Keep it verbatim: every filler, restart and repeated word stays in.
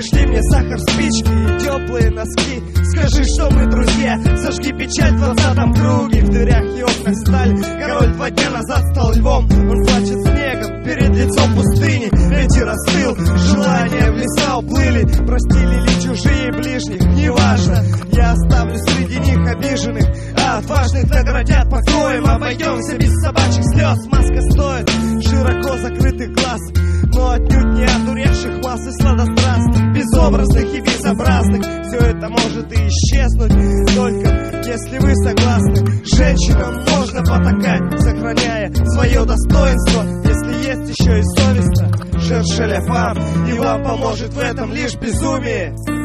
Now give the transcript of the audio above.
пришли мне сахар, спички и теплые носки. Скажи, что мы друзья, зажги печаль в двадцатом круге. В дверях и окнах сталь, король два дня назад стал львом. Он плачет снегом перед лицом пустыни. Ветер остыл, желания в леса уплыли. Простили ли чужие ближних, неважно. Я оставлю среди них обиженных, а отважных наградят покоем. Обойдемся без собачьих слез. Маска стоит широко закрытых глаз, но отнюдь не одуревших масс и сладострастных, безобразных и безобразных. Все это может и исчезнуть, только если вы согласны. Женщинам можно потакать, сохраняя свое достоинство, если есть еще и совестно. Шершеля фам, и вам поможет в этом лишь безумие.